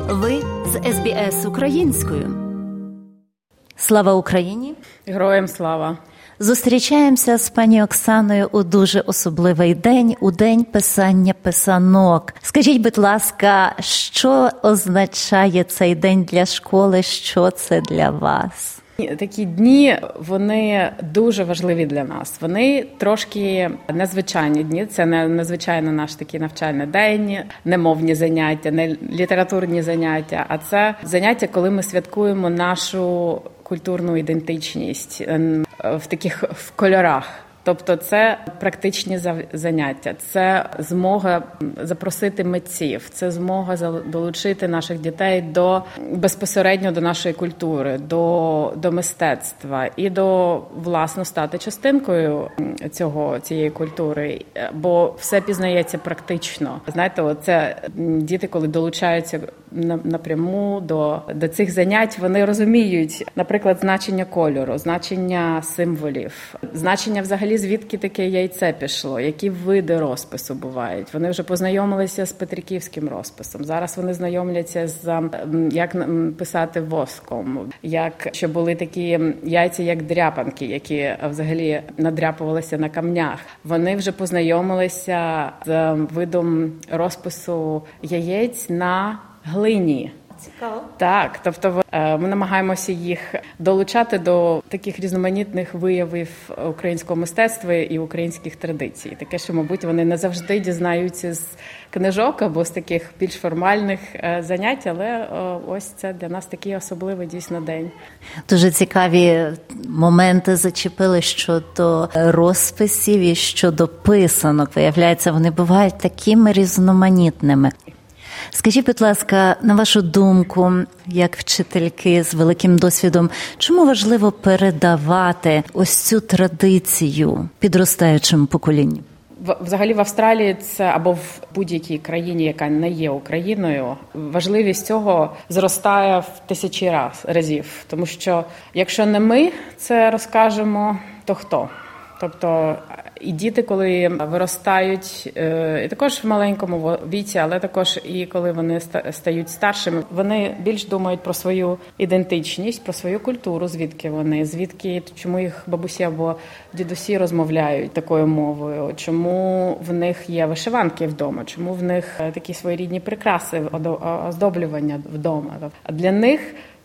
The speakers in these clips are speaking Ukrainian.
Ви з СБС українською. Слава Україні! Героям слава! Зустрічаємося з пані Оксаною у дуже особливий день, у день писання писанок. Скажіть, будь ласка, що означає цей день для школи, що це для вас? Такі дні, вони дуже важливі для нас. Вони трошки незвичайні дні. Це не незвичайно наш такий навчальний день, не мовні заняття, не літературні заняття, а це заняття, коли ми святкуємо нашу культурну ідентичність в таких в кольорах. Тобто це практичні заняття, це змога запросити митців, це змога долучити наших дітей безпосередньо до нашої культури, до мистецтва і власно стати частинкою цієї культури, бо все пізнається практично. Знаєте, оце діти, коли долучаються напряму до цих занять, вони розуміють, наприклад, значення кольору, значення символів, значення взагалі звідки таке яйце пішло, які види розпису бувають. Вони вже познайомилися з петриківським розписом. Зараз вони знайомляться з як писати воском, що були такі яйця, як дряпанки, які взагалі надряпувалися на камнях. Вони вже познайомилися з видом розпису яєць на глині. Цікаво. Так, тобто ми намагаємося їх долучати до таких різноманітних виявів українського мистецтва і українських традицій. Таке, що, мабуть, вони не завжди дізнаються з книжок або з таких більш формальних занять, але ось це для нас такий особливий дійсно день. Дуже цікаві моменти зачепили щодо розписів і щодо писанок. Виявляється, вони бувають такими різноманітними. Скажіть, будь ласка, на вашу думку, як вчительки з великим досвідом, чому важливо передавати ось цю традицію підростаючому поколінню? Взагалі в Австралії це або в будь-якій країні, яка не є Україною, важливість цього зростає в тисячі разів. Тому що якщо не ми це розкажемо, то хто? Тобто і діти, коли виростають, і також в маленькому віці, але також і коли вони стають старшими, вони більш думають про свою ідентичність, про свою культуру, чому їх бабусі або дідусі розмовляють такою мовою, чому в них є вишиванки вдома, чому в них такі своєрідні прикраси, оздоблювання вдома. А для них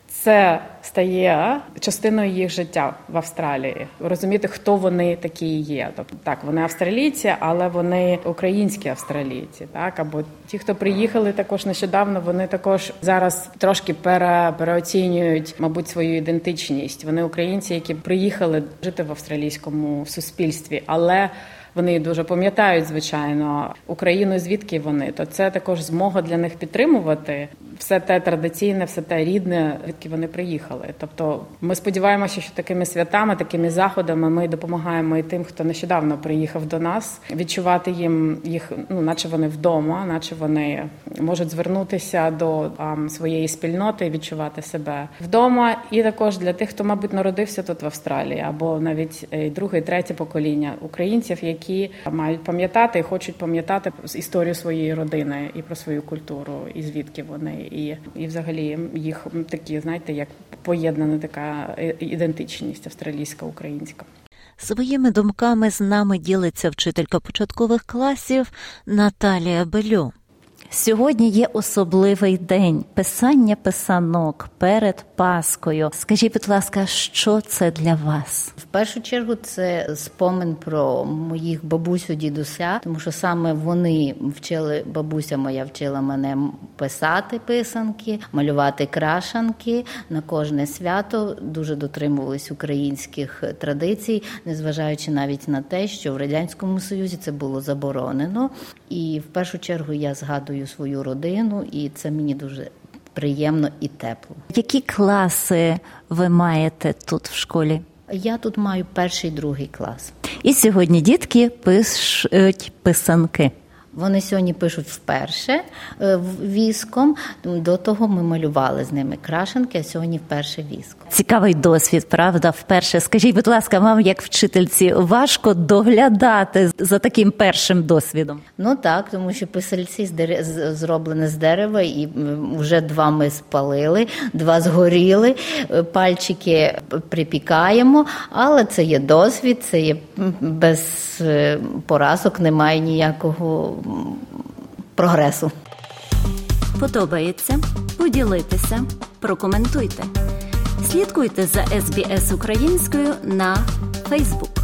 це стає частиною їх життя в Австралії. Розуміти, хто вони такі є. Тобто, так, вони австралійці, але вони українські австралійці. Так? Або ті, хто приїхали також нещодавно, вони також зараз трошки переоцінюють, мабуть, свою ідентичність. Вони українці, які приїхали жити в австралійському суспільстві, але вони дуже пам'ятають, звичайно, Україну, звідки вони. То це також змога для них підтримувати все те традиційне, все те рідне, звідки вони приїхали. Тобто ми сподіваємося, що такими святами, такими заходами ми допомагаємо і тим, хто нещодавно приїхав до нас, відчувати їх, наче вони вдома, наче вони можуть звернутися до своєї спільноти і відчувати себе вдома. І також для тих, хто, мабуть, народився тут в Австралії, або навіть друге і третє покоління українців, які мають пам'ятати і хочуть пам'ятати історію своєї родини і про свою культуру, і звідки вони. І взагалі їх такі, знаєте, як поєднана така ідентичність австралійська-українська. Своїми думками з нами ділиться вчителька початкових класів Наталія Белю. Сьогодні є особливий день – писання писанок перед Паскою. Скажіть, будь ласка, що це для вас? В першу чергу це спомин про моїх бабусю, дідуся, тому що саме вони бабуся моя вчила мене писати писанки, малювати крашанки. На кожне свято дуже дотримувались українських традицій, незважаючи навіть на те, що в Радянському Союзі це було заборонено. І в першу чергу я згадую свою родину, і це мені дуже приємно і тепло. Які класи ви маєте тут в школі? Я тут маю 1-й, 2-й клас. І сьогодні дітки пишуть писанки. Вони сьогодні пишуть вперше віском. До того ми малювали з ними крашенки, а сьогодні вперше віском. Цікавий досвід, правда, вперше. Скажіть, будь ласка, вам, як вчительці, важко доглядати за таким першим досвідом? Ну так, тому що писальці зроблені з дерева, і вже 2 ми спалили, 2 згоріли, пальчики припікаємо, але це є досвід, це є без поразок, немає ніякого прогресу. Подобається? Поділитися, прокоментуйте. Слідкуйте за SBS українською на Facebook.